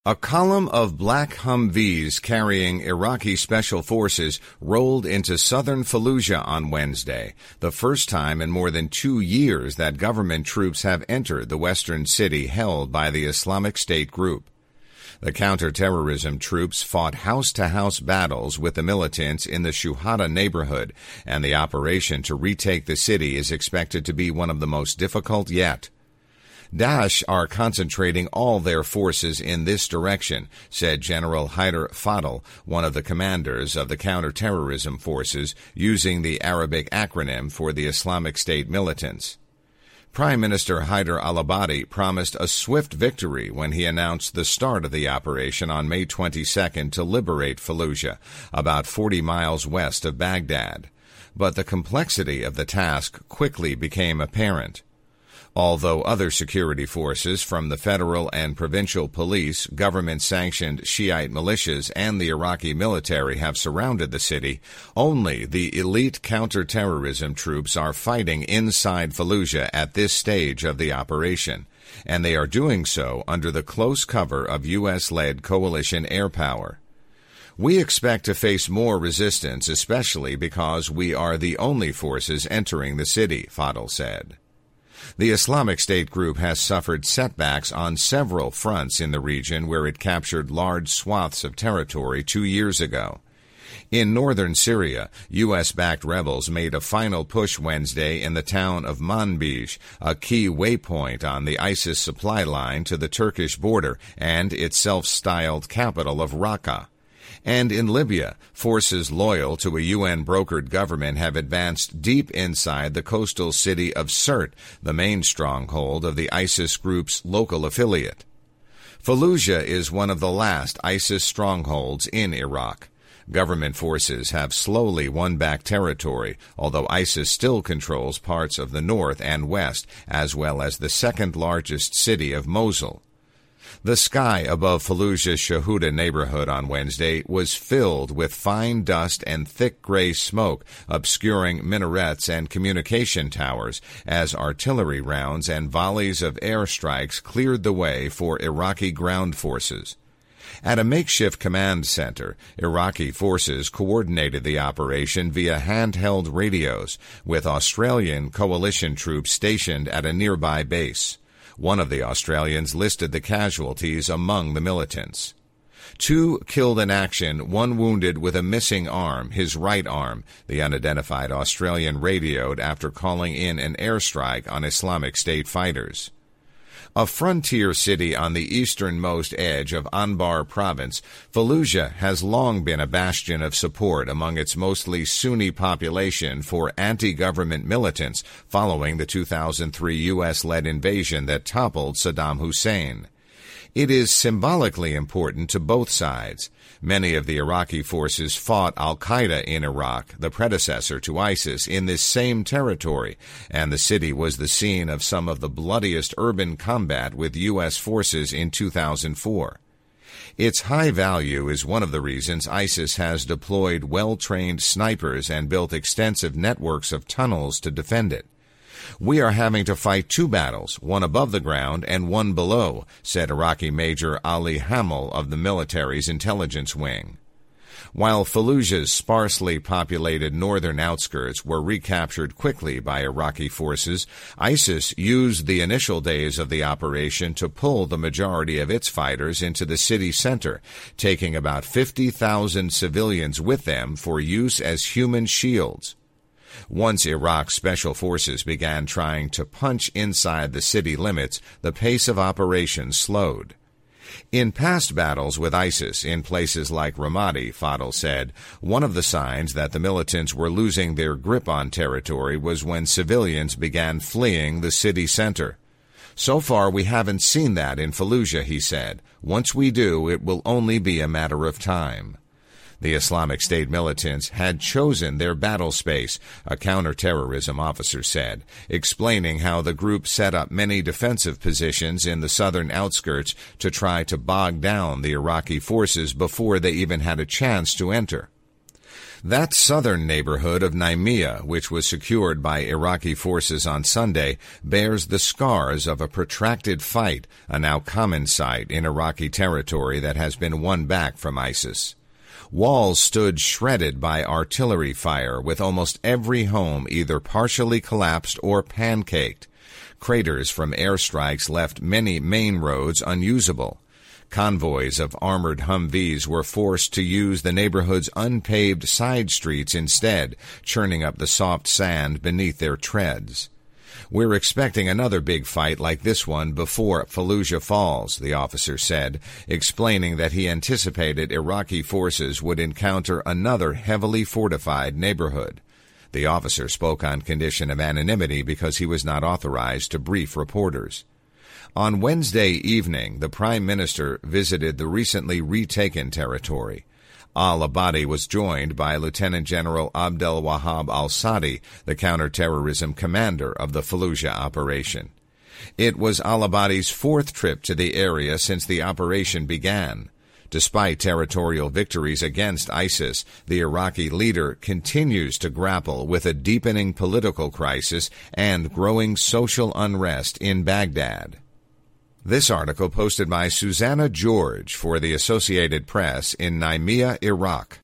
A column of black Humvees carrying Iraqi special forces rolled into southern Fallujah on Wednesday, the first time in more than 2 years that government troops have entered the western city held by the Islamic State group. The counterterrorism troops fought house-to-house battles with the militants in the Shuhada neighborhood, and the operation to retake the city is expected to be one of the most difficult yet. Daesh are concentrating all their forces in this direction, said General Haider Fadl, one of the commanders of the counterterrorism forces, using the Arabic acronym for the Islamic State militants. Prime Minister Haider al-Abadi promised a swift victory when he announced the start of the operation on May 22nd to liberate Fallujah, about 40 miles west of Baghdad. But the complexity of the task quickly became apparent. Although other security forces from the federal and provincial police, government-sanctioned Shiite militias, and the Iraqi military have surrounded the city, only the elite counterterrorism troops are fighting inside Fallujah at this stage of the operation, and they are doing so under the close cover of U.S.-led coalition air power. We expect to face more resistance, especially because we are the only forces entering the city, Fadl said. The Islamic State group has suffered setbacks on several fronts in the region where it captured large swaths of territory 2 years ago. In northern Syria, U.S.-backed rebels made a final push Wednesday in the town of Manbij, a key waypoint on the ISIS supply line to the Turkish border and its self-styled capital of Raqqa. And in Libya, forces loyal to a UN-brokered government have advanced deep inside the coastal city of Sirte, the main stronghold of the ISIS group's local affiliate. Fallujah is one of the last ISIS strongholds in Iraq. Government forces have slowly won back territory, although ISIS still controls parts of the north and west, as well as the second-largest city of Mosul. The sky above Fallujah's Shuhada neighborhood on Wednesday was filled with fine dust and thick gray smoke, obscuring minarets and communication towers, as artillery rounds and volleys of airstrikes cleared the way for Iraqi ground forces. At a makeshift command center, Iraqi forces coordinated the operation via handheld radios, with Australian coalition troops stationed at a nearby base. One of the Australians listed the casualties among the militants. 2 killed in action, 1 wounded with a missing arm, his right arm, the unidentified Australian radioed after calling in an airstrike on Islamic State fighters. A frontier city on the easternmost edge of Anbar province, Fallujah has long been a bastion of support among its mostly Sunni population for anti-government militants following the 2003 U.S.-led invasion that toppled Saddam Hussein. It is symbolically important to both sides. Many of the Iraqi forces fought al-Qaeda in Iraq, the predecessor to ISIS, in this same territory, and the city was the scene of some of the bloodiest urban combat with U.S. forces in 2004. Its high value is one of the reasons ISIS has deployed well-trained snipers and built extensive networks of tunnels to defend it. We are having to fight 2 battles, one above the ground and one below, said Iraqi Major Ali Hamel of the military's intelligence wing. While Fallujah's sparsely populated northern outskirts were recaptured quickly by Iraqi forces, ISIS used the initial days of the operation to pull the majority of its fighters into the city center, taking about 50,000 civilians with them for use as human shields. Once Iraq's special forces began trying to punch inside the city limits, the pace of operations slowed. In past battles with ISIS in places like Ramadi, Fadl said, one of the signs that the militants were losing their grip on territory was when civilians began fleeing the city center. So far, we haven't seen that in Fallujah, he said. Once we do, it will only be a matter of time. The Islamic State militants had chosen their battle space, a counterterrorism officer said, explaining how the group set up many defensive positions in the southern outskirts to try to bog down the Iraqi forces before they even had a chance to enter. That southern neighborhood of Naimiyah, which was secured by Iraqi forces on Sunday, bears the scars of a protracted fight, a now common sight in Iraqi territory that has been won back from ISIS. Walls stood shredded by artillery fire, with almost every home either partially collapsed or pancaked. Craters from airstrikes left many main roads unusable. Convoys of armored Humvees were forced to use the neighborhood's unpaved side streets instead, churning up the soft sand beneath their treads. "We're expecting another big fight like this one before Fallujah falls," the officer said, explaining that he anticipated Iraqi forces would encounter another heavily fortified neighborhood. The officer spoke on condition of anonymity because he was not authorized to brief reporters. On Wednesday evening, the Prime Minister visited the recently retaken territory. Al-Abadi was joined by Lieutenant General Abdel Wahab al-Sadi, the counterterrorism commander of the Fallujah operation. It was al-Abadi's fourth trip to the area since the operation began. Despite territorial victories against ISIS, the Iraqi leader continues to grapple with a deepening political crisis and growing social unrest in Baghdad. This article posted by Susanna George for the Associated Press in Naimiyah, Iraq.